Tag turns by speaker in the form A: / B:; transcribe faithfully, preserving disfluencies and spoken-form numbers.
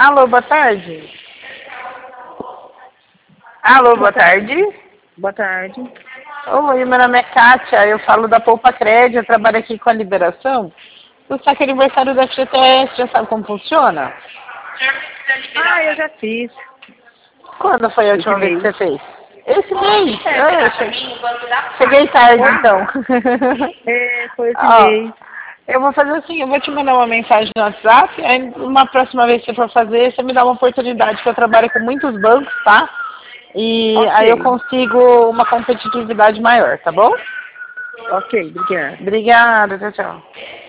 A: Alô, boa tarde. Alô, boa tarde.
B: Boa tarde.
A: Oi, meu nome é Kátia, eu falo da Poupa Crédito, eu trabalho aqui com a liberação. Você está aqui aniversário da F G T S, já sabe como funciona?
B: Ah, eu já fiz.
A: Quando foi a
B: Esse
A: última vez que
B: mês.
A: você fez? Esse mês?
B: É,
A: Ah, eu cheguei, cheguei tarde, então.
B: é, foi esse
A: Ó,
B: mês.
A: eu vou fazer assim, eu vou te mandar uma mensagem no WhatsApp, aí uma próxima vez que você for fazer, você me dá uma oportunidade, que eu trabalho com muitos bancos, tá? E aí eu
B: Ok.
A: consigo uma competitividade maior, tá bom?
B: Ok, obrigada.
A: Obrigada, tchau, tchau.